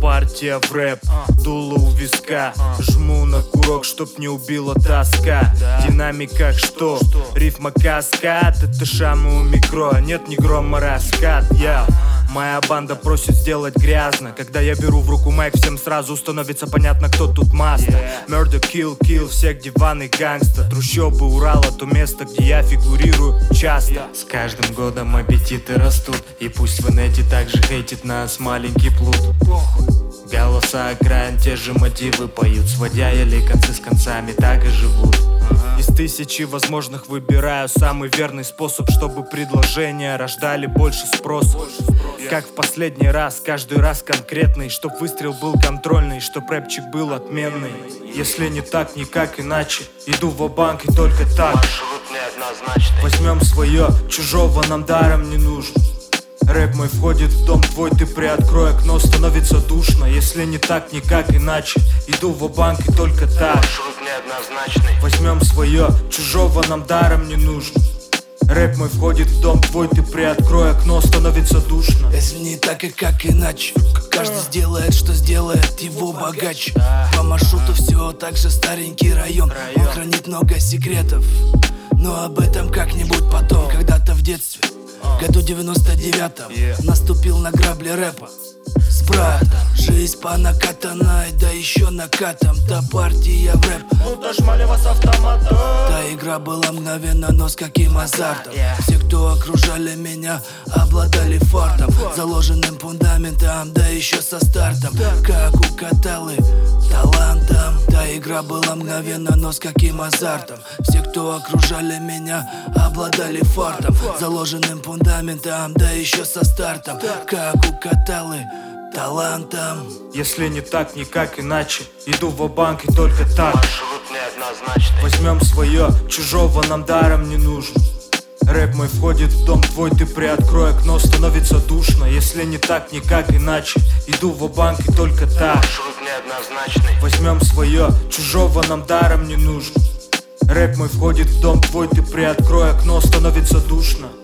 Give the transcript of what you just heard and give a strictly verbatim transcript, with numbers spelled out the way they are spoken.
партия в рэп, дуло у виска. Жму на курок, чтоб не убила тоска. Динамик как что? Рифма каскад. Это шамы у микро, нет ни грома раскат. Я Моя банда просит сделать грязно. Когда я беру в руку майк, всем сразу становится понятно, кто тут мастер. Murder, kill, kill, всех диван и гангста. Трущобы Урала, то место, где я фигурирую часто. С каждым годом аппетиты растут, и пусть в инете также хейтит нас маленький плут. Голоса окраин, те же мотивы поют, сводя еле концы с концами, так и живут. Из тысячи возможных выбираю самый верный способ, чтобы предложения рождали больше спроса. Как в последний раз, каждый раз конкретный, чтоб выстрел был контрольный, чтоб рэпчик был отменный. Если не так, никак иначе, иду ва-банк и только так. Возьмем свое, чужого нам даром не нужно. Рэп мой входит в дом твой, ты приоткрой окно, становится душно. Если не так, никак иначе, иду ва-банк и только так. Возьмем свое, чужого нам даром не нужно. Рэп мой входит в дом твой, ты приоткрой окно, становится душно. Если не так и как иначе, каждый сделает, что сделает его богаче. По маршруту все так же старенький район, он хранит много секретов, но об этом как-нибудь потом. Когда-то в детстве, году девяносто девятом, наступил на грабли рэпа с братом. Жизнь по накатанной, да еще накатом. Та партия в рэп, будто шмалева с автомата. та игра была мгновенно, но с каким азартом. Все, кто окружали меня, обладали фартом, заложенным фундаментом, да еще со стартом. Как у Каталы, талантом. Та игра была мгновенно, но с каким азартом. Все, кто окружали меня, обладали фартом, заложенным фундаментом, да еще со стартом. Как у Каталы, талантом. Если не так, никак иначе, иду ва-банк и только так. Возьмем свое, чужого нам даром не нужно. Рэп мой входит в дом твой, ты приоткрой окно, становится душно. Если не так, никак иначе, иду ва-банк и только так. Возьмем свое, чужого нам даром не нужно. Рэп мой входит в дом твой, ты приоткрой окно, становится душно.